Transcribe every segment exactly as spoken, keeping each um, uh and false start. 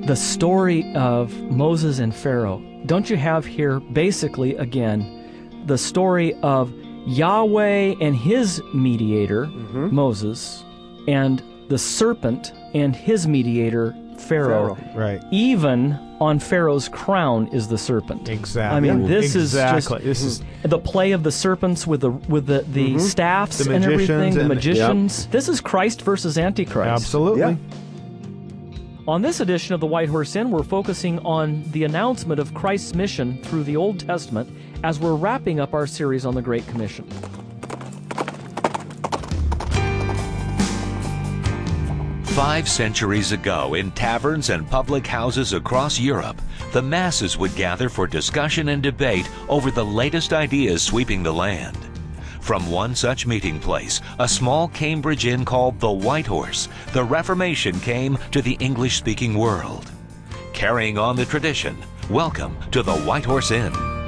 the story of Moses and Pharaoh, don't you have here basically, again, the story of Yahweh and his mediator, mm-hmm. Moses, and the serpent and his mediator, Pharaoh. Pharaoh. Right. Even on Pharaoh's crown is the serpent. Exactly. I mean, this exactly. is just this is the play of the serpents with the with the, the mm-hmm. staffs the and everything, and the magicians. Yep. This is Christ versus Antichrist. Absolutely. Yeah. On this edition of the White Horse Inn, we're focusing on the announcement of Christ's mission through the Old Testament as we're wrapping up our series on the Great Commission. Five centuries ago, in taverns and public houses across Europe, the masses would gather for discussion and debate over the latest ideas sweeping the land. From one such meeting place, a small Cambridge inn called the White Horse, the Reformation came to the English-speaking world. Carrying on the tradition, welcome to the White Horse Inn.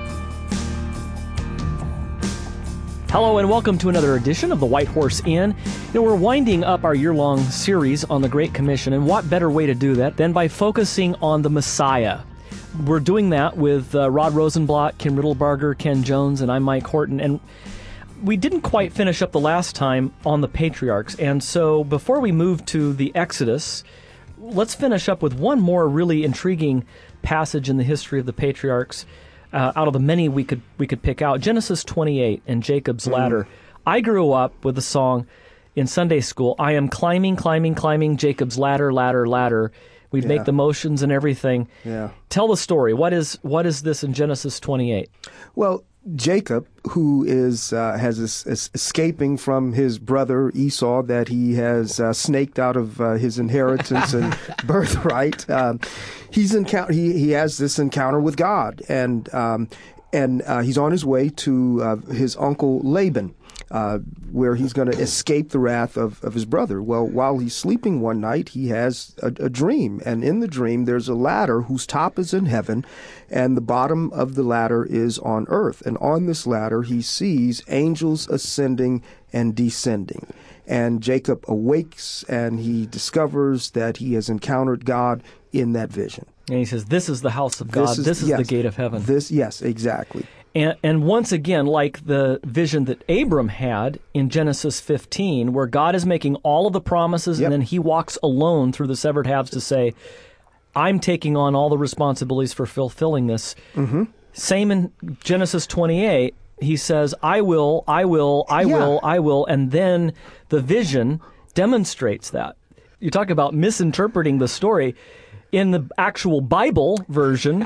Hello and welcome to another edition of the White Horse Inn. You know, we're winding up our year-long series on the Great Commission, and what better way to do that than by focusing on the Messiah. We're doing that with uh, Rod Rosenblatt, Kim Riddlebarger, Ken Jones, and I'm Mike Horton, and we didn't quite finish up the last time on the patriarchs, and so before we move to the Exodus, let's finish up with one more really intriguing passage in the history of the patriarchs. Uh, out of the many we could we could pick out, Genesis twenty-eight and Jacob's ladder. Mm. I grew up with the song in Sunday school, I am climbing, climbing, climbing Jacob's ladder, ladder, ladder. We'd yeah. make the motions and everything. Yeah. Tell the story. What is what is this in Genesis twenty-eight? Well, Jacob, who is uh, has is, is escaping from his brother Esau that he has uh, snaked out of uh, his inheritance and birthright, um, he's encounter he he has this encounter with God, and um, and uh, he's on his way to uh, his uncle Laban, uh, where he's going to escape the wrath of, of his brother. Well, while he's sleeping one night, he has a, a dream, and in the dream there's a ladder whose top is in heaven, and the bottom of the ladder is on earth. And on this ladder he sees angels ascending and descending. And Jacob awakes, and he discovers that he has encountered God in that vision. And he says, this is the house of God. This is, this is yes, the gate of heaven. This, yes, exactly. And, and once again, like the vision that Abram had in Genesis fifteen, where God is making all of the promises, yep. and then he walks alone through the severed halves to say, I'm taking on all the responsibilities for fulfilling this. Mm-hmm. Same in Genesis twenty-eight. He says, I will, I will, I yeah. will, I will. And then the vision demonstrates that. You talk about misinterpreting the story. In the actual Bible version,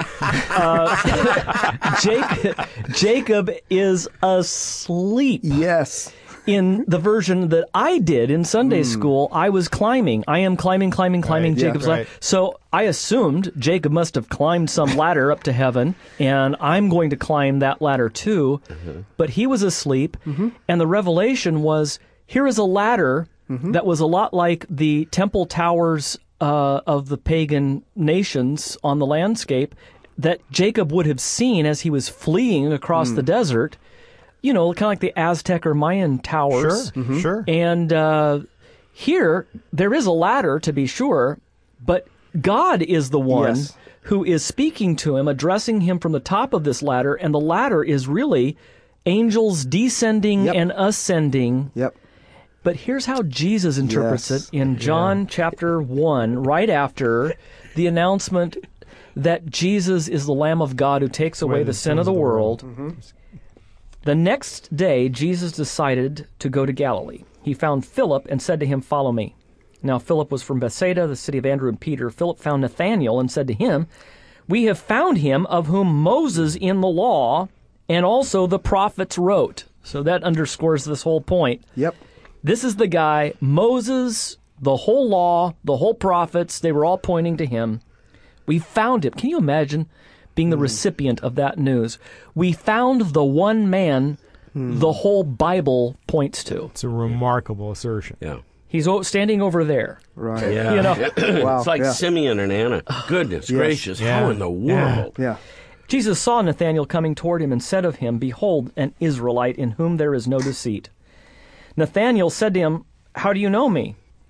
uh, Jacob, Jacob is asleep. Yes. In the version that I did in Sunday mm. school, I was climbing. I am climbing, climbing, climbing right, Jacob's yeah, ladder. Right. So I assumed Jacob must have climbed some ladder up to heaven, and I'm going to climb that ladder too. Mm-hmm. But he was asleep, mm-hmm. and the revelation was, here is a ladder mm-hmm. that was a lot like the temple towers Uh, of the pagan nations on the landscape that Jacob would have seen as he was fleeing across mm. the desert, you know, kind of like the Aztec or Mayan towers. Sure, mm-hmm. sure. And uh, here, there is a ladder, to be sure, but God is the one yes. who is speaking to him, addressing him from the top of this ladder, and the ladder is really angels descending yep. and ascending. Yep. But here's how Jesus interprets yes. it in John yeah. chapter one, right after the announcement that Jesus is the Lamb of God who takes away the sin of the world. Mm-hmm. The next day, Jesus decided to go to Galilee. He found Philip and said to him, follow me. Now, Philip was from Bethsaida, the city of Andrew and Peter. Philip found Nathanael and said to him, we have found him of whom Moses in the law and also the prophets wrote. So that underscores this whole point. Yep. This is the guy, Moses, the whole law, the whole prophets, they were all pointing to him. We found him. Can you imagine being the mm. recipient of that news? We found the one man mm. the whole Bible points to. It's a remarkable assertion. Yeah. He's o- standing over there. Right. Yeah. You know? Wow. It's like yeah. Simeon and Anna. Goodness yes. gracious. Yeah. How in the world? Yeah. Jesus saw Nathanael coming toward him and said of him, behold, an Israelite in whom there is no deceit. Nathanael said to him, how do you know me?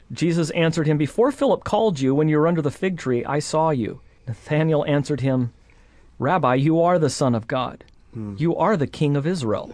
Jesus answered him, "Before Philip called you, when you were under the fig tree, I saw you." Nathanael answered him, "Rabbi, you are the Son of God. Hmm. You are the King of Israel."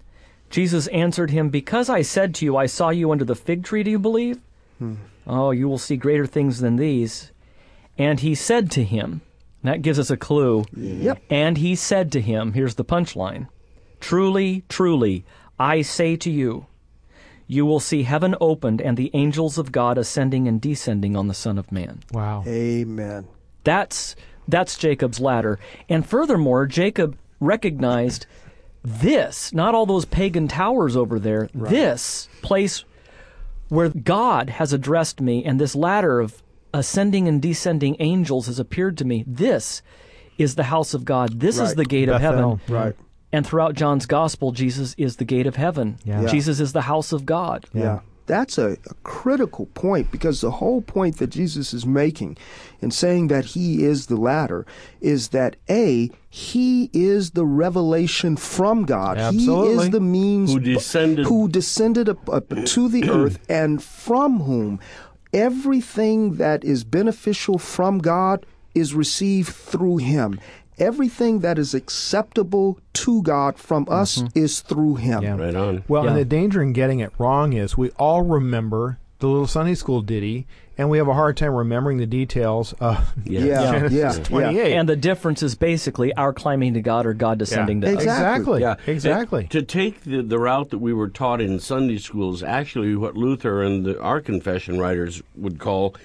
Jesus answered him, "Because I said to you, I saw you under the fig tree, do you believe? Hmm. Oh, you will see greater things than these." And he said to him, that gives us a clue. Yep. And he said to him, here's the punchline, "Truly, truly, I say to you, you will see heaven opened and the angels of God ascending and descending on the Son of Man." Wow. Amen. That's that's Jacob's ladder. And furthermore, Jacob recognized this, not all those pagan towers over there, right. This place where God has addressed me and this ladder of ascending and descending angels has appeared to me. This is the house of God. This right. is the gate Bethel. of heaven. Right. And throughout John's gospel, Jesus is the gate of heaven. Yeah. Yeah. Jesus is the house of God. Yeah. yeah. That's a, a critical point, because the whole point that Jesus is making in saying that he is the ladder is that, A, he is the revelation from God. Absolutely. He is the means Who descended. who descended up, up to the earth, and from whom everything that is beneficial from God is received through him. Everything that is acceptable to God from us mm-hmm. is through him. Yeah. Right on. Well, Yeah. and the danger in getting it wrong is we all remember the little Sunday school ditty, and we have a hard time remembering the details of Yes. Yeah, Genesis yeah, twenty-eight. And the difference is basically our climbing to God or God descending Yeah. to us. Exactly. Exactly. Yeah, Exactly. And to take the, the route that we were taught in Sunday school is actually what Luther and the, our confession writers would call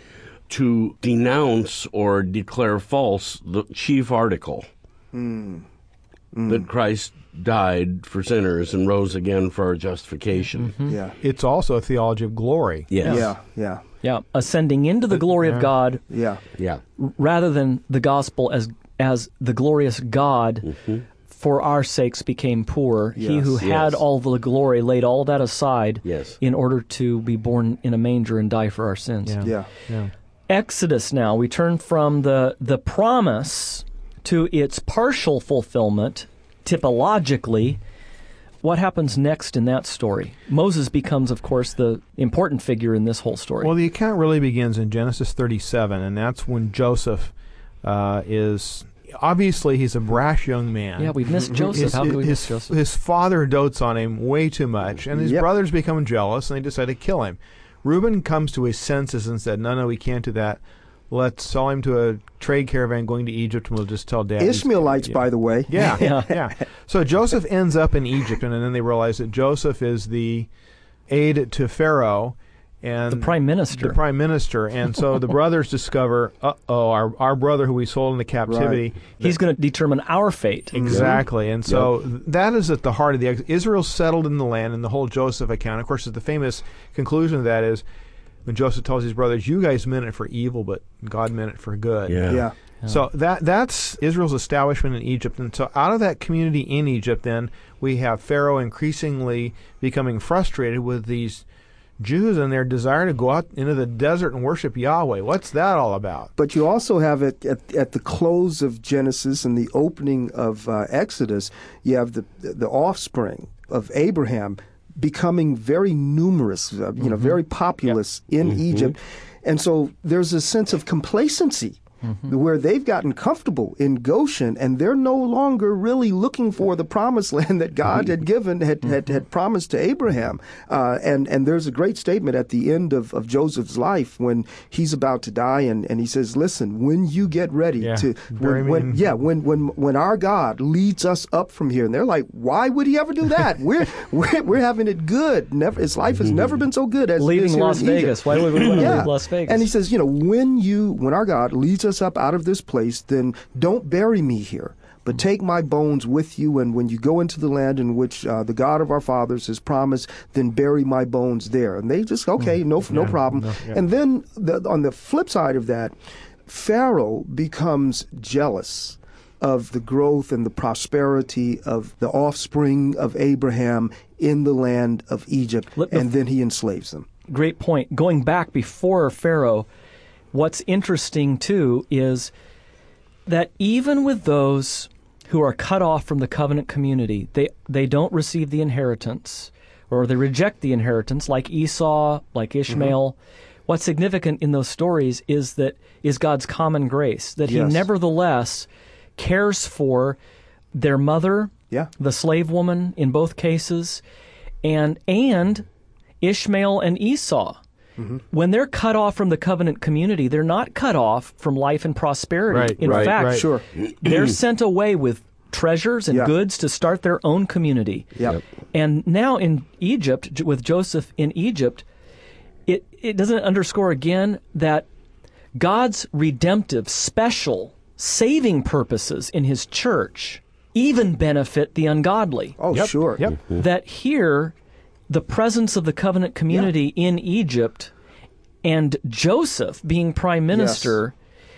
to denounce or declare false the chief article. Mm. Mm. That Christ died for sinners and rose again for our justification. Mm-hmm. Yeah. It's also a theology of glory. Yes. Yeah, yeah, Yeah, ascending into the glory Yeah. of God yeah. Yeah. rather than the gospel as as the glorious God Mm-hmm. for our sakes became poor. He Yes. who had Yes. all the glory laid all that aside Yes. in order to be born in a manger and die for our sins. Yeah. Yeah. Yeah. Exodus now, we turn from the, the promise to its partial fulfillment, typologically. What happens next in that story? Moses becomes, of course, the important figure in this whole story. Well, the account really begins in Genesis thirty-seven, and that's when Joseph uh, is... Obviously, he's a brash young man. yeah, we've missed Joseph. His, How could we his, miss Joseph? his father dotes on him way too much, and his Yep. brothers become jealous, and they decide to kill him. Reuben comes to his senses and said, no, no, we can't do that. Let's sell him to a trade caravan going to Egypt, and we'll just tell Dad. he's- Ishmaelites, yeah. by the way. Yeah, Yeah. yeah. So Joseph ends up in Egypt, and then they realize that Joseph is the aide to Pharaoh, and The prime minister. The prime minister, and so the brothers discover, uh oh, our our brother who we sold into captivity. He's going to determine our fate. Exactly, and so th- that is at the heart of the ex- Israel settled in the land, and the whole Joseph account. Of course, the famous conclusion of that is when Joseph tells his brothers, "You guys meant it for evil, but God meant it for good." Yeah. Yeah. So that that's Israel's establishment in Egypt, and so out of that community in Egypt, then we have Pharaoh increasingly becoming frustrated with these Jews and their desire to go out into the desert and worship Yahweh. What's that all about? But you also have it at, at the close of Genesis and the opening of uh, Exodus, you have the the offspring of Abraham becoming very numerous, uh, you know, very populous in Mm-hmm. Egypt. And so there's a sense of complacency mm-hmm. where they've gotten comfortable in Goshen, and they're no longer really looking for the promised land that God had given, had, had, had promised to Abraham. Uh, and, and there's a great statement at the end of, of Joseph's life when he's about to die, and, and he says, listen, when you get ready Yeah, to, very when, when, mean. yeah, when, when, when our God leads us up from here, and they're like, why would he ever do that? We're, we're, we're having it good. Never, his life has never been so good as it is Leaving here Las in Egypt. Vegas. Why would we want to Yeah. leave Las Vegas? And he says, you know, when you, when our God leads us up out of this place, then don't bury me here, but take my bones with you. And when you go into the land in which uh, the God of our fathers has promised, then bury my bones there. And they just, okay, no, no problem. no, yeah. And then the, on the flip side of that, Pharaoh becomes jealous of the growth and the prosperity of the offspring of Abraham in the land of Egypt, Let the- and then he enslaves them. Great point. Going back before Pharaoh, what's interesting, too, is that even with those who are cut off from the covenant community, they, they don't receive the inheritance, or they reject the inheritance, like Esau, like Ishmael. Mm-hmm. what's significant in those stories is that is God's common grace, that Yes. he nevertheless cares for their mother, Yeah. the slave woman in both cases, and and Ishmael and Esau. Mm-hmm. When they're cut off from the covenant community, they're not cut off from life and prosperity. Right, in right, fact, right. Sure. they're sent away with treasures and Yeah. goods to start their own community. Yep. And now in Egypt, J- with Joseph in Egypt, it, it doesn't underscore again that God's redemptive, special, saving purposes in his church even benefit the ungodly. Oh, Yep, sure. Yep. That here, the presence of the covenant community in Egypt and Joseph being prime minister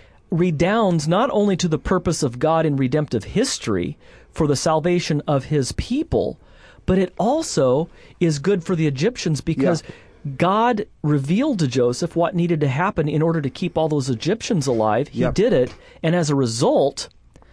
redounds not only to the purpose of God in redemptive history for the salvation of his people, but it also is good for the Egyptians because God revealed to Joseph what needed to happen in order to keep all those Egyptians alive. He Yep. did it, and as a result,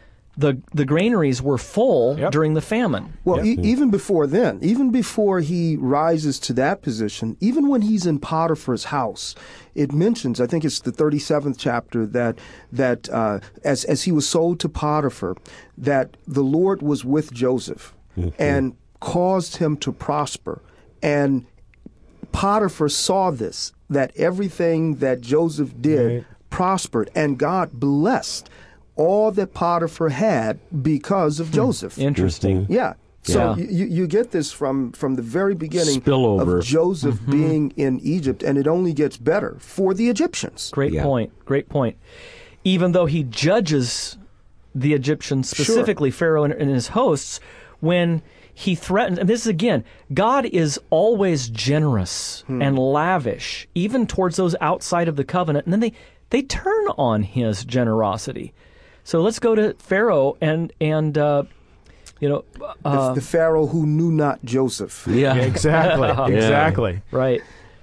the the granaries were full Yep. during the famine. Well, e- even before then, even before he rises to that position, even when he's in Potiphar's house, it mentions, I think it's the thirty-seventh chapter, that that uh, as as he was sold to Potiphar, that the Lord was with Joseph and caused him to prosper. And Potiphar saw this, that everything that Joseph did Right. prospered, and God blessed all that Potiphar had because of Joseph. Interesting. Yeah. So Yeah. You, you get this from, from the very beginning Spillover. of Joseph being in Egypt, and it only gets better for the Egyptians. Great Yeah. point. Great point. Even though he judges the Egyptians, specifically Pharaoh and, and his hosts, when he threatens, and this is again, God is always generous and lavish, even towards those outside of the covenant, and then they, they turn on his generosity. So let's go to Pharaoh and, and uh, you know, uh, the, the Pharaoh who knew not Joseph. Yeah. Yeah, exactly. Exactly. right.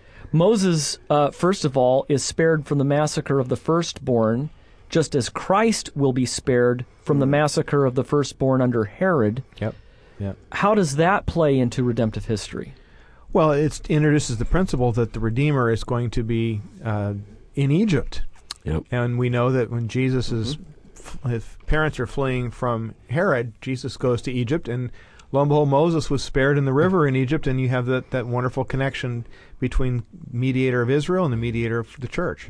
Moses, uh, first of all, is spared from the massacre of the firstborn, just as Christ will be spared from the massacre of the firstborn under Herod. Yep. Yep. How does that play into redemptive history? Well, it introduces the principle that the Redeemer is going to be uh, in Egypt. Yep. And we know that when Jesus is, f- his parents are fleeing from Herod, Jesus goes to Egypt, and lo and behold, Moses was spared in the river in Egypt, and you have that, that wonderful connection between mediator of Israel and the mediator of the church.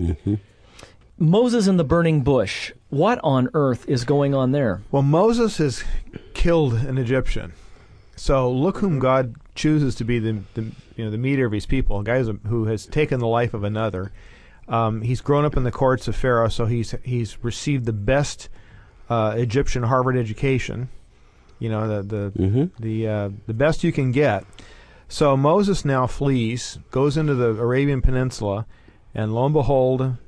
Moses in the burning bush. What on earth is going on there? Well, Moses has killed an Egyptian. So look whom God chooses to be the, the you know the mediator of his people, a guy who's- who has taken the life of another. Um, he's grown up in the courts of Pharaoh, so he's he's received the best uh, Egyptian Harvard education. You know the the Mhm. the uh, the best you can get. So Moses now flees, goes into the Arabian Peninsula, and lo and behold,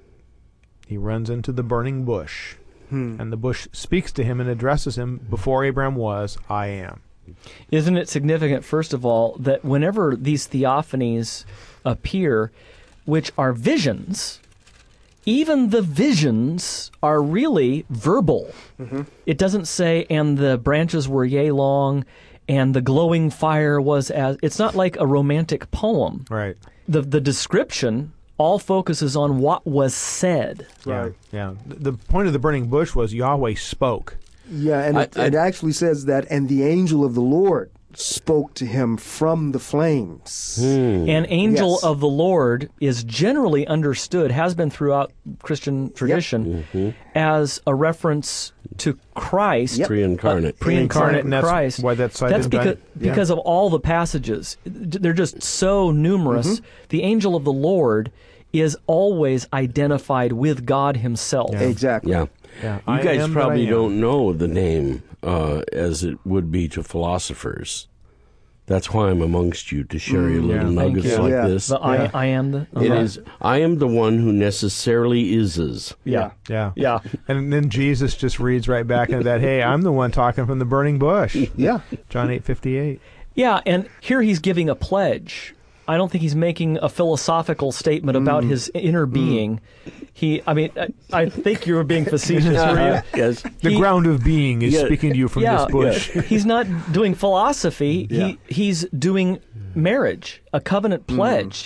he runs into the burning bush. And the bush speaks to him and addresses him before Abraham was, I am. Isn't it significant, first of all, that whenever these theophanies appear, which are visions, even the visions are really verbal. It doesn't say, and the branches were yea long, and the glowing fire was as... It's not like a romantic poem. Right. The, the description all focuses on what was said. Right. Yeah. The, the point of the burning bush was Yahweh spoke. Yeah, and I- it, I- it actually says that, and the angel of the Lord spoke to him from the flames. An angel Yes. of the Lord is generally understood, has been throughout Christian tradition, as a reference to Christ, Yep. Pre-incarnate. pre-incarnate And that's Christ. why that's cited That's in because, Daniel. Yeah. because of all the passages. They're just so numerous. Mm-hmm. The angel of the Lord is always identified with God himself. Exactly. Yeah. Yeah. You I guys am that I probably am. don't know the name uh, as it would be to philosophers. That's why I'm amongst you, to share your little yeah. Thank nuggets you. like Yeah. this. The I, I am the... It uh-huh. is. I am the one who necessarily is. Yeah. Yeah. Yeah. And then Jesus just reads right back into that, hey, I'm the one talking from the burning bush. Yeah. John eight fifty-eight. Yeah, and here he's giving a pledge. I don't think he's making a philosophical statement about his inner being. He, I mean, I, I think you were being facetious, were you? Yes. The He- ground of being is Yeah. speaking to you from yeah, this bush. he's not doing philosophy. Yeah. He he's doing marriage, a covenant pledge.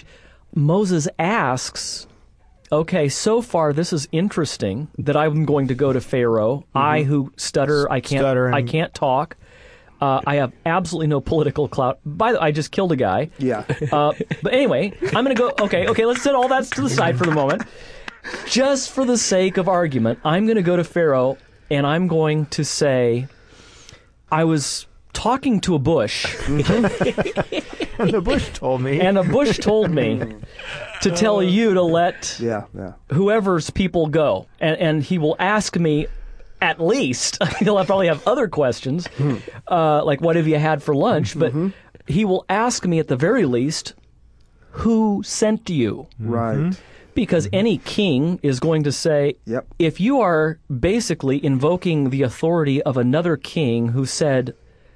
Moses asks, okay, so far this is interesting that I'm going to go to Pharaoh. Mm-hmm. I who stutter, I can't, Stutter and- I can't talk. Uh, I have absolutely no political clout. By the way, I just killed a guy. Yeah. Uh, but anyway, I'm going to go, okay, okay, let's set all that to the side for the moment. Just for the sake of argument, I'm going to go to Pharaoh and I'm going to say, I was talking to a bush. And the bush told me. And a bush told me to tell you to let Yeah, yeah. whoever's people go. And, and he will ask me, at least, he'll probably have other questions, uh, like what have you had for lunch? But Mm-hmm. he will ask me at the very least, who sent you? Right. Because any king is going to say, Yep. if you are basically invoking the authority of another king who said,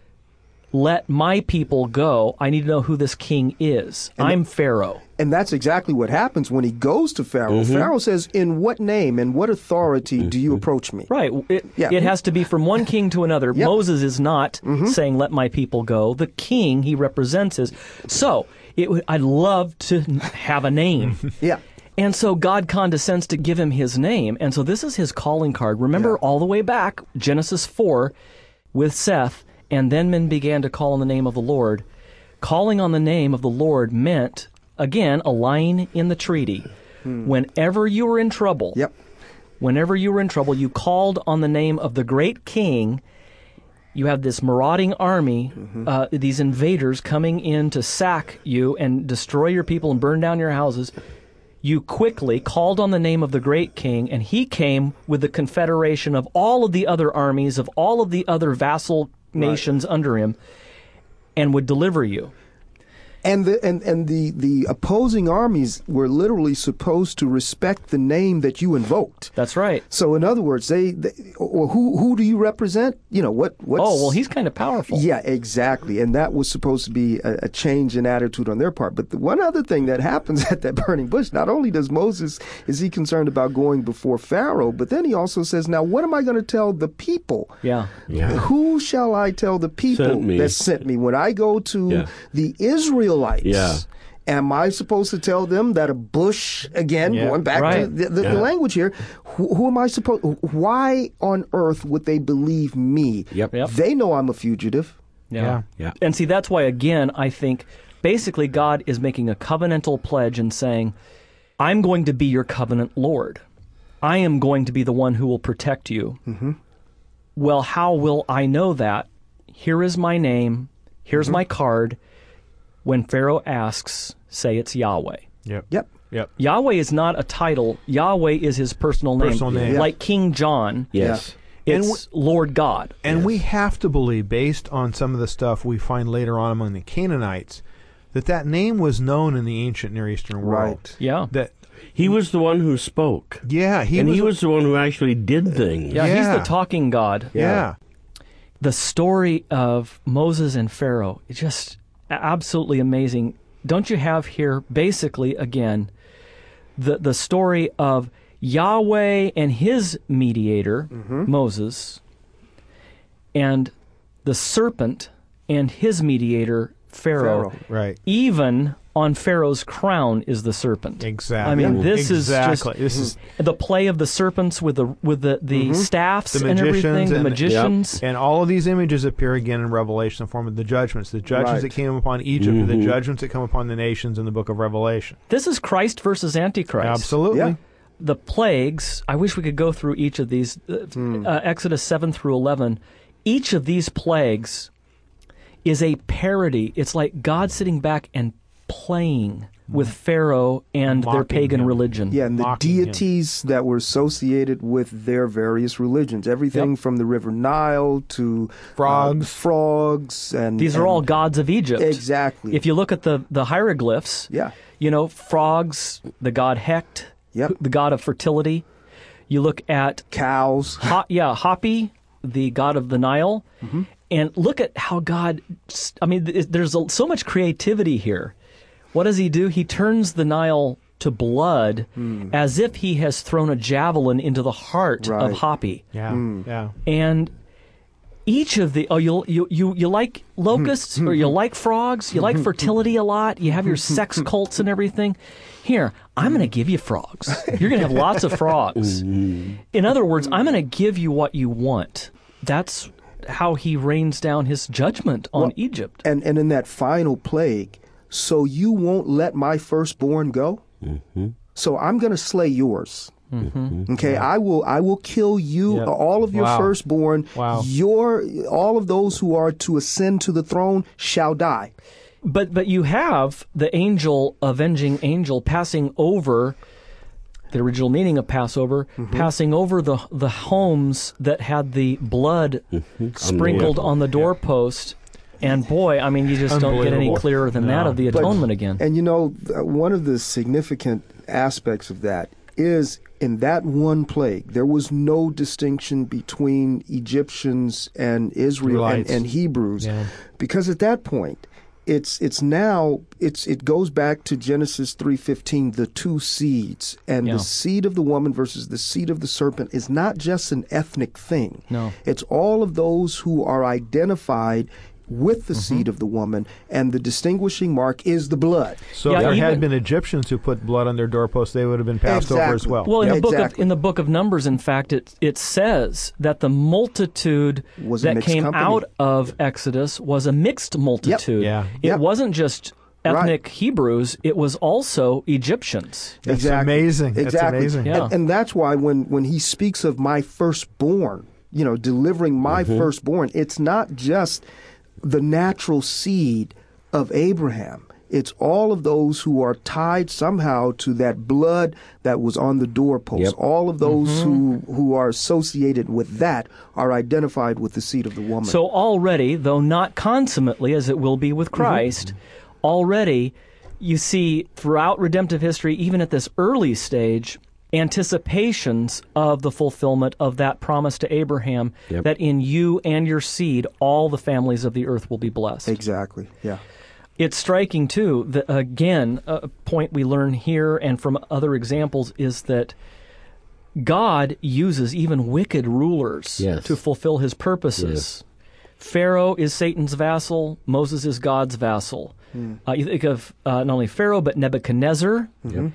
let my people go, I need to know who this king is. I'm Pharaoh. And that's exactly what happens when he goes to Pharaoh. Mm-hmm. Pharaoh says, in what name and what authority do you approach me? Right. It, Yeah. it has to be from one king to another. Yep. Moses is not saying, let my people go. The king he represents is. So it would, I'd love to have a name. Yeah. And so God condescends to give him his name. And so this is his calling card. Remember Yeah. all the way back, Genesis four, with Seth, and then men began to call on the name of the Lord. Calling on the name of the Lord meant, again, a line in the treaty. Whenever you were in trouble, Yep. whenever you were in trouble, you called on the name of the great king. You have this marauding army, uh, these invaders coming in to sack you and destroy your people and burn down your houses. You quickly called on the name of the great king, and he came with the confederation of all of the other armies, of all of the other vassal nations under him, and would deliver you. And the and, and the, the opposing armies were literally supposed to respect the name that you invoked. That's right. So in other words, they, they or who who do you represent? You know what? What's, Oh, well, he's kind of powerful. Yeah, exactly. And that was supposed to be a, a change in attitude on their part. But the one other thing that happens at that burning bush, not only does Moses, is he concerned about going before Pharaoh, but then he also says, now what am I going to tell the people? Yeah. Yeah. Who shall I tell the people Sent me. that sent me? When I go to Yeah. the Israelites, Yeah. am I supposed to tell them that a bush, again, Yeah. going back to Right. the, the, Yeah. the language here, who, who am I supposed, why on earth would they believe me? Yep. Yep. They know I'm a fugitive. Yeah. Yeah. And see, that's why, again, I think basically God is making a covenantal pledge and saying, I'm going to be your covenant Lord. I am going to be the one who will protect you. Mm-hmm. Well, how will I know that? Here is my name. Here's my card. When Pharaoh asks, say it's Yahweh. Yep. Yep. Yep. Yahweh is not a title. Yahweh is his personal name. Personal name. Yeah. Like King John, Yes. it's And Lord God. And we have to believe, based on some of the stuff we find later on among the Canaanites, that that name was known in the ancient Near Eastern world. Right. Yeah. That, He was the one who spoke. yeah, he and was. he was the one who actually did things. Yeah, he's Yeah. the talking God. yeah. The story of Moses and Pharaoh is just absolutely amazing. Don't you have here, basically, again, the, the story of Yahweh and his mediator, Moses, and the serpent and his mediator, Pharaoh. Pharaoh. Right. Even on Pharaoh's crown is the serpent. Exactly. I mean, this exactly. is This just is the play of the serpents with the with the, the staffs The and everything, magicians the and- magicians. And all of these images appear again in Revelation in the form of the judgments. The judgments Right. that came upon Egypt are the judgments that come upon the nations in the book of Revelation. This is Christ versus Antichrist. Absolutely. Yeah. The plagues, I wish we could go through each of these, uh, uh, Exodus seven through eleven. Each of these plagues is a parody. It's like God sitting back and playing with Pharaoh and their Mocking pagan him. religion. Yeah, and the Mocking him. deities that were associated with their various religions. Everything Yep. from the River Nile to Frogs. uh, frogs, and These are and- all gods of Egypt. Exactly. If you look at the, the hieroglyphs, Yeah. you know, frogs, the god Hecht, Yep. the god of fertility. You look at cows. Ho- yeah, Hapi, the god of the Nile, Mm-hmm. and look at how God. I mean, th- there's a, so much creativity here. What does he do? He turns the Nile to blood, as if he has thrown a javelin into the heart Right. of Hapi, Yeah. Yeah. and each of the oh you you you you like locusts or you like frogs, you like fertility a lot, you have your sex cults and everything. Here, I'm going to give you frogs. You're going to have lots of frogs. In other words, I'm going to give you what you want. That's how he rains down his judgment on Well, Egypt. And and in that final plague, so you won't let my firstborn go? Mm-hmm. So I'm going to slay yours. Mm-hmm. Okay, yeah. I will. I will kill you, Yep. all of your Wow. firstborn. Wow. Your all of those who are to ascend to the throne shall die. But but you have the angel, avenging angel, passing over the original meaning of Passover, Mm-hmm. passing over the the homes that had the blood sprinkled Unbelievable. on the doorpost. And boy, I mean, you just don't get any Unbelievable. clearer than that No. of the But- atonement again. And you know, th- one of the significant aspects of that is in that one plague, there was no distinction between Egyptians and Israel and, Israelites. and Hebrews, Yeah. because at that point, it's it's now it's it goes back to Genesis three fifteen, the two seeds, and Yeah. the seed of the woman versus the seed of the serpent is not just an ethnic thing. No. It's all of those who are identified with the Mm-hmm. seed of the woman, and the distinguishing mark is the blood. So Yeah, if there even- had been Egyptians who put blood on their doorposts, they would have been passed over as Exactly. well. Well, in Yeah, the book of exactly. in the book of Numbers, in fact, it it says that the multitude Was a that mixed came company. out of Exodus was a mixed multitude. Yeah. It Yep. wasn't just ethnic Hebrews; it was also Egyptians. That's Exactly. amazing. That's Exactly. amazing. Yeah. And, and that's why when, when he speaks of my firstborn, you know, delivering my firstborn, it's not just the natural seed of Abraham. It's all of those who are tied somehow to that blood that was on the doorpost. Yep. All of those who, who are associated with that are identified with the seed of the woman. So already, though not consummately, as it will be with Christ, already you see throughout redemptive history, even at this early stage, anticipations of the fulfillment of that promise to Abraham, Yep. that in you and your seed all the families of the earth will be blessed. Exactly, yeah. It's striking, too, that, again, a point we learn here and from other examples is that God uses even wicked rulers Yes. to fulfill his purposes. Pharaoh is Satan's vassal. Moses is God's vassal. Uh, you think of uh, not only Pharaoh, but Nebuchadnezzar,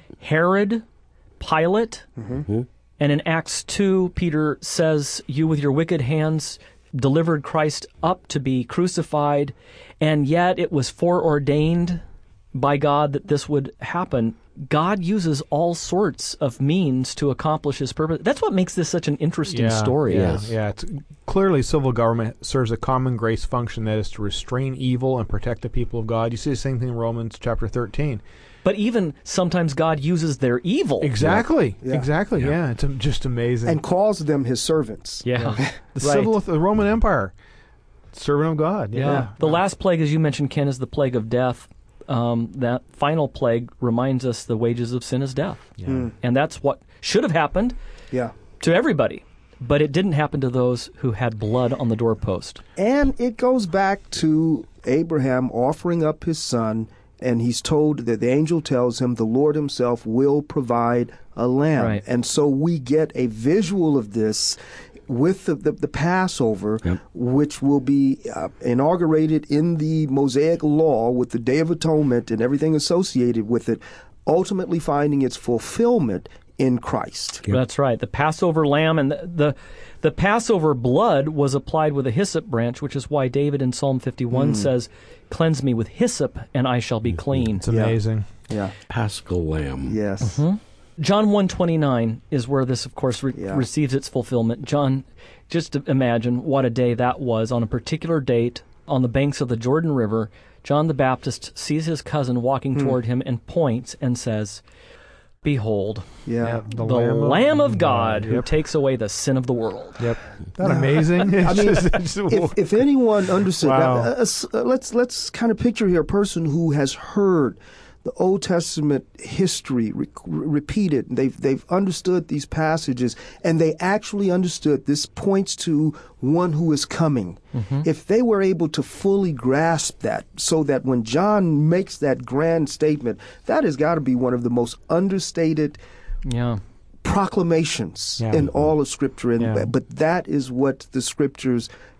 Herod, Pilate. And in Acts two, Peter says, you with your wicked hands delivered Christ up to be crucified, and yet it was foreordained by God that this would happen. God uses all sorts of means to accomplish his purpose. That's what makes this such an interesting Yeah, story. Yeah, Yes. yeah. It's, clearly, civil government serves a common grace function, that is to restrain evil and protect the people of God. You see the same thing in Romans chapter thirteen. But even sometimes God uses their evil. Exactly. Yeah. Exactly. Yeah. Yeah. It's um, just amazing. And calls them his servants. Yeah. the Right. civil, the Roman Empire, servant of God. Yeah. Yeah. The last plague, as you mentioned, Ken, is the plague of death. Um, that final plague reminds us the wages of sin is death. Yeah. And that's what should have happened Yeah. to everybody. But it didn't happen to those who had blood on the doorpost. And it goes back to Abraham offering up his son, and he's told that the angel tells him the Lord himself will provide a lamb. Right. And so we get a visual of this with the, the, the Passover, Yep. which will be uh, inaugurated in the Mosaic law with the Day of Atonement and everything associated with it, ultimately finding its fulfillment in Christ. That's right. The Passover lamb and the, the the Passover blood was applied with a hyssop branch, which is why David in Psalm fifty-one says, "Cleanse me with hyssop, and I shall be clean." It's amazing. Yeah. Paschal lamb. Yes. John one twenty-nine is where this, of course, re- Yeah. receives its fulfillment. John, just to imagine what a day that was. On a particular date, on the banks of the Jordan River, John the Baptist sees his cousin walking toward him and points and says, "Behold, Yeah. the Lamb of, God who Yep. takes away the sin of the world." Yep. Isn't that amazing? It's I mean, just- it's just- if, if anyone understood, Wow. now, uh, s- uh, let's let's kind of picture here a person who has heard the Old Testament history re- repeated. They've they've understood these passages, and they actually understood this points to one who is coming. If they were able to fully grasp that, so that when John makes that grand statement, that has got to be one of the most understated Yeah. proclamations Yeah. in all of Scripture. And, Yeah. But that is what the Scriptures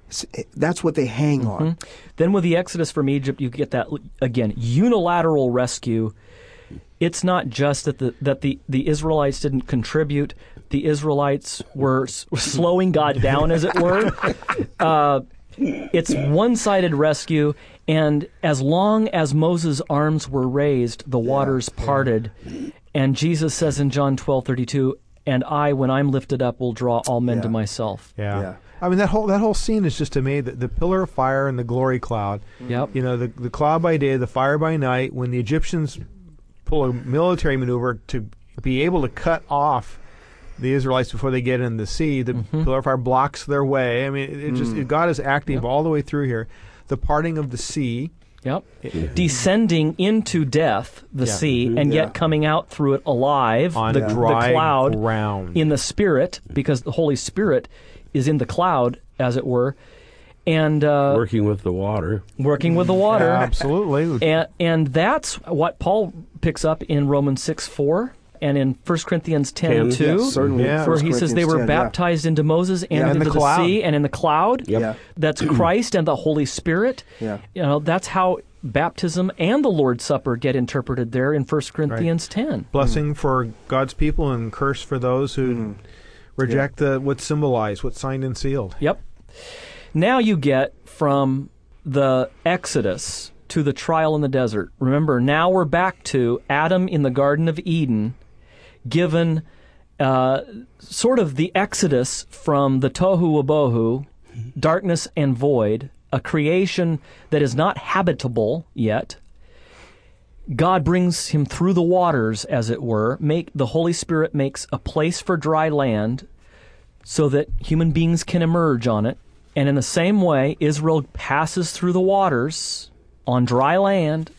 That's what they hang mm-hmm. on. Then with the Exodus from Egypt, you get that, again, unilateral rescue. It's not just that the that the, the Israelites didn't contribute. The Israelites were s- slowing God down, as it were. Uh, it's one-sided rescue, and as long as Moses' arms were raised, the waters yeah, parted. Yeah. And Jesus says in John twelve thirty-two, "And I, when I'm lifted up, will draw all men yeah. to myself." Yeah. yeah. I mean, that whole that whole scene is just amazing. The, the pillar of fire and the glory cloud. Yep. You know, the the cloud by day, the fire by night. When the Egyptians pull a military maneuver to be able to cut off the Israelites before they get in the sea, the mm-hmm. pillar of fire blocks their way. I mean, it, it mm. just it, God is active yep. all the way through here. The parting of the sea. Yep. It, Descending into death, the yeah. sea, mm-hmm. and yeah. yet coming out through it alive, on the, dry the cloud, ground. In the Spirit, because the Holy Spirit is in the cloud, as it were. And uh, working with the water. Working with the water. Yeah, absolutely. And, and that's what Paul picks up in Romans six four and in First Corinthians ten two, yes, certainly. Yeah. where he says they were ten, baptized yeah. into Moses and yeah, into the, the sea and in the cloud. Yep. Yeah. That's Christ and the Holy Spirit. Yeah. You know, that's how baptism and the Lord's Supper get interpreted there in First Corinthians right. ten. Blessing mm. for God's people and curse for those who mm. reject yeah. the what's symbolized, what's signed and sealed. Yep. Now you get from the Exodus to the trial in the desert. Remember, now we're back to Adam in the Garden of Eden, given uh, sort of the Exodus from the tohu wabohu, darkness and void, a creation that is not habitable yet. God brings him through the waters, as it were. Make the Holy Spirit makes a place for dry land so that human beings can emerge on it. And in the same way, Israel passes through the waters on dry land,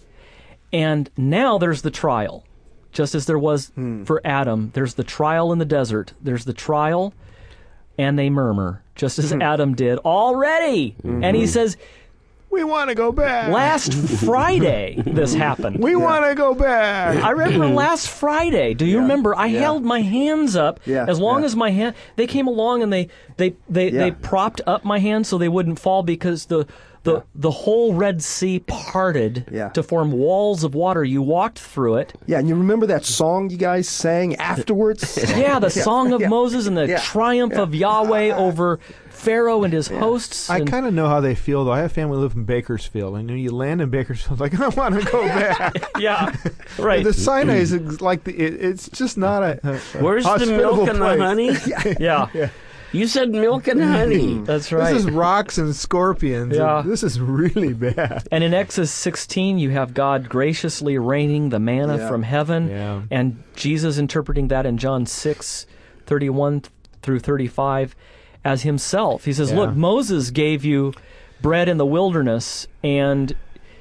and now there's the trial. Just as there was hmm. for Adam, there's the trial in the desert. There's the trial, and they murmur, just as hmm. Adam did already. Mm-hmm. And he says, we want to go back. Last Friday, this happened. We yeah. want to go back. I remember last Friday. Do you yeah. remember? I yeah. held my hands up yeah. as long yeah. as my hand. They came along and they they they, yeah. they propped up my hands so they wouldn't fall because the the yeah. the whole Red Sea parted yeah. to form walls of water. You walked through it. Yeah, and you remember that song you guys sang afterwards? yeah, the yeah. song of yeah. Moses and the yeah. triumph yeah. of Yahweh over Pharaoh and his yeah. hosts. I and kind of know how they feel, though. I have family who live in Bakersfield, and when you land in Bakersfield, like, I want to go back. yeah, right. The Sinai is like, the, it, it's just not a, a Where's the milk and place. the honey? yeah. yeah. yeah. You said milk and honey. That's right. This is rocks and scorpions. Yeah. And this is really bad. And in Exodus sixteen, you have God graciously raining the manna yeah. from heaven, yeah. and Jesus interpreting that in John six thirty-one through thirty-five as himself. He says, yeah. look, Moses gave you bread in the wilderness, and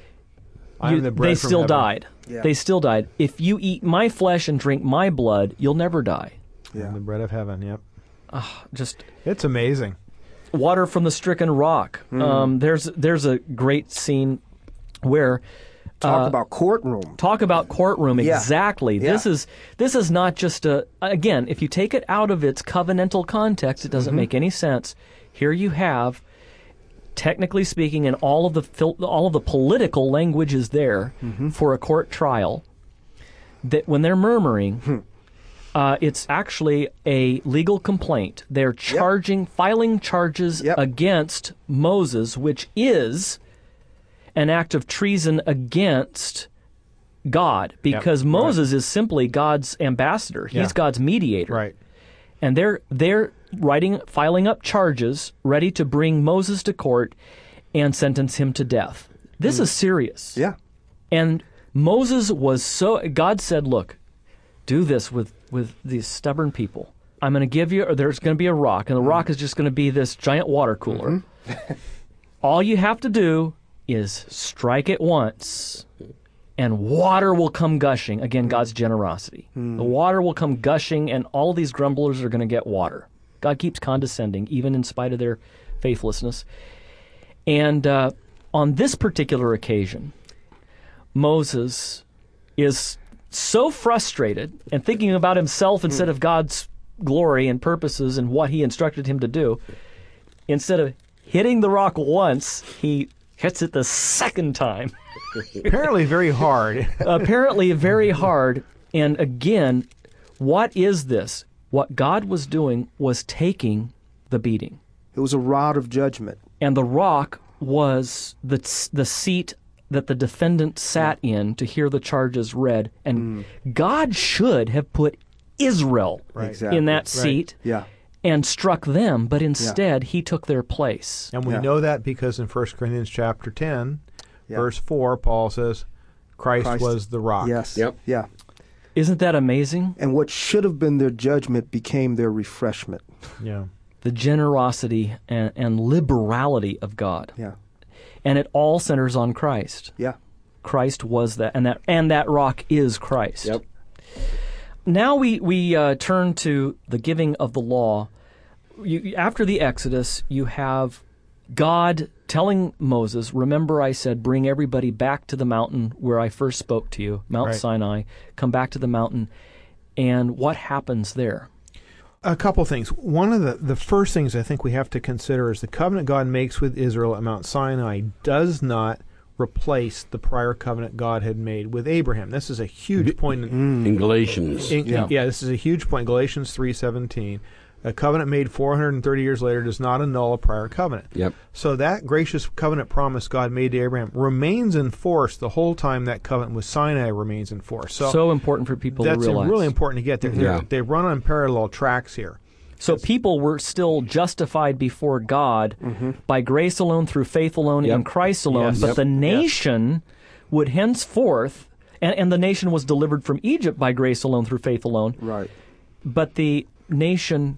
you, the bread they from still heaven. died. Yeah. They still died. If you eat my flesh and drink my blood, you'll never die. Yeah. I'm the bread of heaven, yep. Oh, just It's amazing. water from the stricken rock. Mm. Um, there's there's a great scene where Talk uh, about courtroom. Talk about courtroom. Yeah. Exactly. Yeah. This is this is not just a. Again, if you take it out of its covenantal context, it doesn't Mm-hmm. make any sense. Here you have, technically speaking, and all of the fil- all of the political language is there mm-hmm. for a court trial. That when they're murmuring. Hmm. Uh, it's actually a legal complaint. They're charging, yep. filing charges yep. against Moses, which is an act of treason against God, because yep. Moses right. is simply God's ambassador. He's yeah. God's mediator. Right. And they're they're writing, filing up charges, ready to bring Moses to court and sentence him to death. This mm. is serious. Yeah. And Moses was so. God said, "Look, do this with." with these stubborn people. I'm going to give you, or there's going to be a rock, and the rock is just going to be this giant water cooler. Mm-hmm. All you have to do is strike it once, and water will come gushing. Again, God's generosity. Mm. The water will come gushing, and all these grumblers are going to get water. God keeps condescending, even in spite of their faithlessness. And uh, on this particular occasion, Moses is so frustrated and thinking about himself instead of God's glory and purposes and what he instructed him to do, instead of hitting the rock once, he hits it the second time. Apparently very hard. Apparently very hard. And again, what is this? What God was doing was taking the beating. It was a rod of judgment. And the rock was the the seat that the defendant sat in to hear the charges read. And mm. God should have put Israel right. exactly. in that right. seat yeah. and struck them, but instead yeah. he took their place. And we yeah. know that because in First Corinthians chapter ten, yeah. verse four, Paul says, Christ, Christ was the rock. Yes. Yep. Yeah. Isn't that amazing? And what should have been their judgment became their refreshment. Yeah. The generosity and, and liberality of God. Yeah. And it all centers on Christ. Yeah. Christ was that, and that and that rock is Christ. Yep. Now we we uh, turn to the giving of the law. You, after the Exodus, you have God telling Moses, "Remember, I said, bring everybody back to the mountain where I first spoke to you, Mount right. Sinai. Come back to the mountain." And what happens there? A couple things. One of the, the first things I think we have to consider is the covenant God makes with Israel at Mount Sinai does not replace the prior covenant God had made with Abraham. This is a huge point. In, in Galatians. in, yeah. yeah, this is a huge point. Galatians three seventeen. A covenant made four hundred thirty years later does not annul a prior covenant. Yep. So that gracious covenant promise God made to Abraham remains in force the whole time that covenant with Sinai remains in force. So, So important for people to that's realize. really important to get there. Yeah. They run on parallel tracks here. So people were still justified before God Mm-hmm. by grace alone, through faith alone, Yep. in Christ alone. Yes. But Yep. the nation would henceforth, and, and the nation was delivered from Egypt by grace alone, through faith alone. Right. But the nation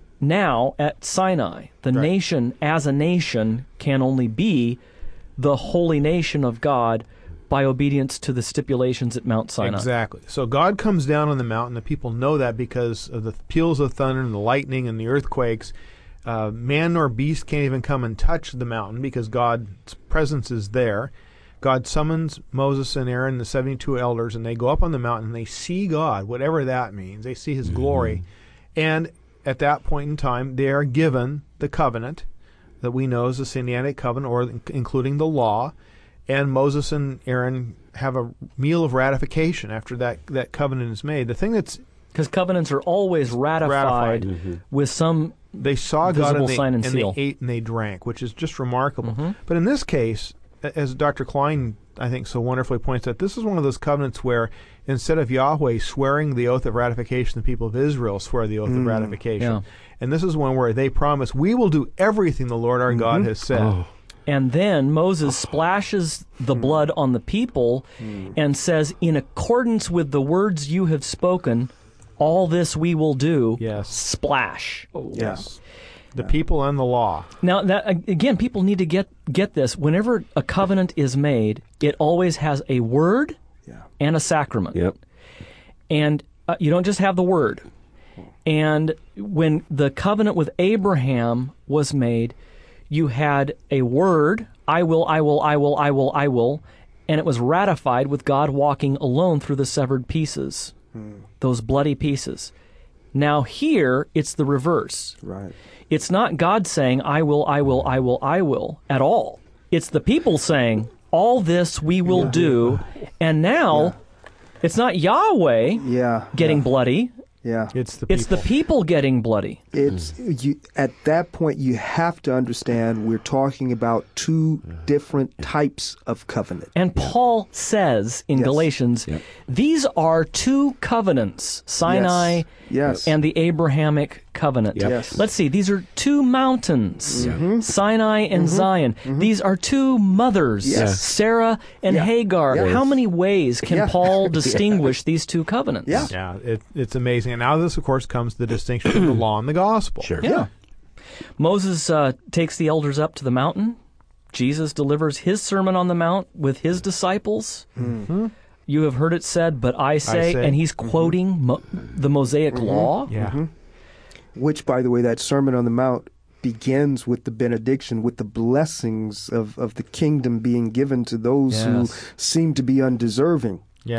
now at Sinai, the Right. nation as a nation can only be the holy nation of God by obedience to the stipulations at Mount Sinai. Exactly. So God comes down on the mountain. The people know that because of the peals of thunder and the lightning and the earthquakes. Uh, man nor beast can't even come and touch the mountain because God's presence is there. God summons Moses and Aaron, the seventy-two elders, and they go up on the mountain and they see God, whatever that means. They see his mm-hmm. glory. And at that point in time, they are given the covenant that we know as the Sinaitic covenant, or including the law. And Moses and Aaron have a meal of ratification after that, that covenant is made. The thing that's because covenants are always ratified, ratified. Mm-hmm. with some they saw God visible and they, sign and, and seal. they ate and they drank, which is just remarkable. Mm-hmm. But in this case, as Doctor Klein, I think, so wonderfully points out, this is one of those covenants where instead of Yahweh swearing the oath of ratification, the people of Israel swear the oath mm, of ratification. Yeah. And this is one where they promise, we will do everything the Lord our mm-hmm. God has said. Oh. And then Moses splashes the blood on the people and says, in accordance with the words you have spoken, all this we will do. Yes. Splash. Yes. The yeah. people and the law. Now, that, again, people need to get, get this. Whenever a covenant is made, it always has a word yeah. and a sacrament. Yep. And uh, you don't just have the word. And when the covenant with Abraham was made, you had a word, I will, I will, I will, I will, I will, and it was ratified with God walking alone through the severed pieces, hmm. those bloody pieces. Now here, it's the reverse. Right. It's not God saying, I will, I will, I will, I will, at all. It's the people saying, all this we will yeah. do, and now yeah. it's not Yahweh yeah. getting yeah. bloody. Yeah, it's the people. It's the people getting bloody. It's you. At that point, you have to understand we're talking about two different types of covenant. And Paul says in yes. Galatians, yep. these are two covenants, Sinai yes. Yes. and the Abrahamic covenant. Yep. Yes. Let's see, these are two mountains, mm-hmm. Sinai and mm-hmm. Zion. Mm-hmm. These are two mothers, yes. Sarah and yeah. Hagar. Yes. How many ways can yeah. Paul distinguish yeah. these two covenants? Yeah, yeah it, it's amazing. And now this, of course, comes the distinction between the law and the gospel. Sure. Yeah. yeah. Moses uh, takes the elders up to the mountain. Jesus delivers his Sermon on the Mount with his disciples. Mm-hmm. You have heard it said, but I say, I say. and he's quoting mm-hmm. mo- the Mosaic mm-hmm. law. Yeah. Mm-hmm. Which, by the way, that Sermon on the Mount begins with the benediction, with the blessings of, of the kingdom being given to those Yes. who seem to be undeserving. Yeah.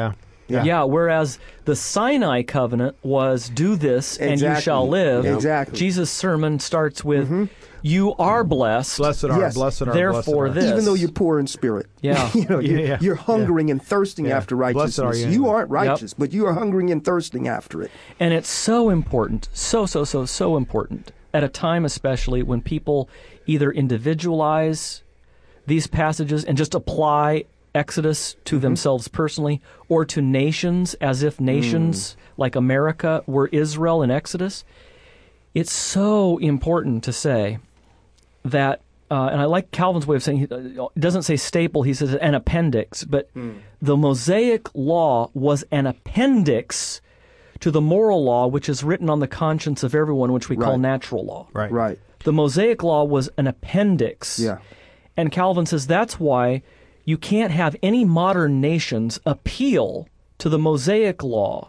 Yeah. Yeah, whereas the Sinai covenant was do this and you Exactly. shall live. Exactly. Jesus' sermon starts with you are blessed. Blessed are, Yes. blessed are, Therefore blessed are. this. Even though you're poor in spirit. Yeah. you know, you're, Yeah. you're hungering and thirsting Yeah. after Blessed are righteousness. you. You aren't righteous, but you are hungering and thirsting after it. And it's so important, so, so, so, so important, at a time especially when people either individualize these passages and just apply Exodus to themselves personally, or to nations as if nations like America were Israel in Exodus. It's so important to say that, uh, and I like Calvin's way of saying, it doesn't say staple, he says an appendix, but the Mosaic law was an appendix to the moral law, which is written on the conscience of everyone, which we call Right. natural law. Right. Right. The Mosaic law was an appendix. Yeah. And Calvin says that's why you can't have any modern nations appeal to the Mosaic law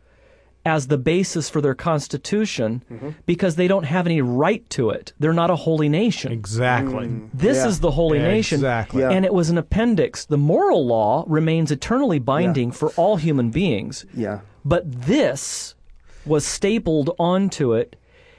as the basis for their constitution because they don't have any right to it. They're not a holy nation. Exactly. This Yeah. is the holy nation. Exactly. Yeah. And it was an appendix. The moral law remains eternally binding for all human beings. Yeah. But this was stapled onto it.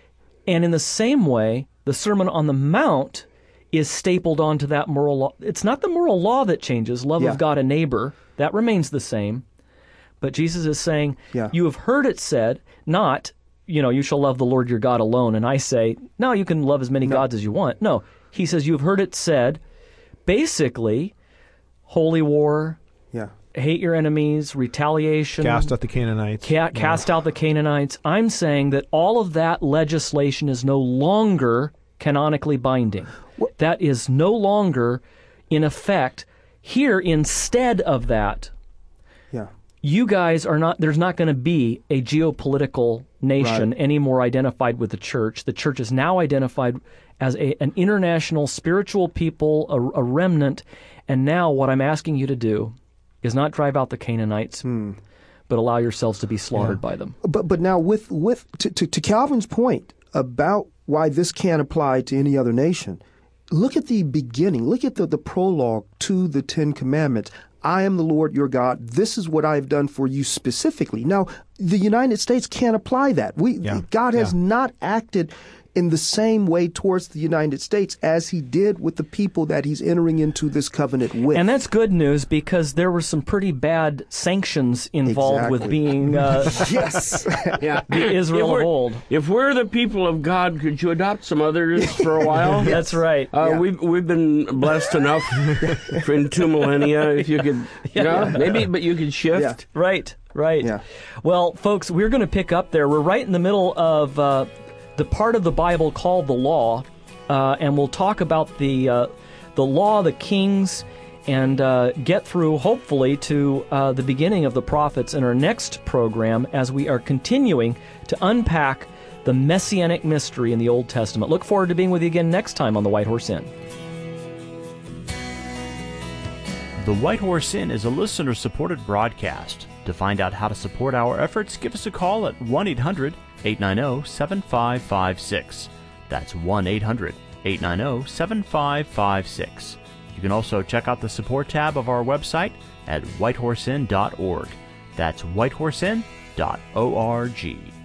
And in the same way, the Sermon on the Mount is stapled onto that moral law. It's not the moral law that changes, love Yeah. of God and neighbor. That remains the same. But Jesus is saying, Yeah. you have heard it said, not, you know, you shall love the Lord your God alone. And I say, no, you can love as many gods as you want. No, he says, you have heard it said, basically, holy war, Yeah. hate your enemies, retaliation, Cast out the Canaanites. ca- cast out the Canaanites. I'm saying that all of that legislation is no longer canonically binding. That is no longer in effect. Here, instead of that, Yeah. you guys are not, there's not going to be a geopolitical nation Right. anymore identified with the church. The church is now identified as a, an international spiritual people, a, a remnant. And now what I'm asking you to do is not drive out the Canaanites, but allow yourselves to be slaughtered by them. But but now with with to, to, to Calvin's point about why this can't apply to any other nation, look at the beginning. Look at the, the prologue to the Ten Commandments. I am the Lord your God. This is what I have done for you specifically. Now, the United States can't apply that. We Yeah. God has Yeah. not acted in the same way towards the United States as he did with the people that he's entering into this covenant with. And that's good news because there were some pretty bad sanctions involved with Exactly. being uh, yes. Yeah. the Israel If of we're- old. If we're the people of God, could you adopt some others for a while? That's right. Uh, Yeah. We've we've been blessed enough for in two millennia. If you could, you know, maybe, but you could shift. Yeah. Right, right. Yeah. Well, folks, we're going to pick up there. We're right in the middle of uh, the part of the Bible called the Law, uh, and we'll talk about the uh, the Law, the Kings, and uh, get through, hopefully, to uh, the beginning of the prophets in our next program as we are continuing to unpack the Messianic mystery in the Old Testament. Look forward to being with you again next time on The White Horse Inn. The White Horse Inn is a listener-supported broadcast. To find out how to support our efforts, give us a call at one eight hundred eight nine zero seven five five six. That's one eight hundred eight nine zero seven five five six. You can also check out the support tab of our website at whitehorseinn dot org. That's whitehorseinn dot org.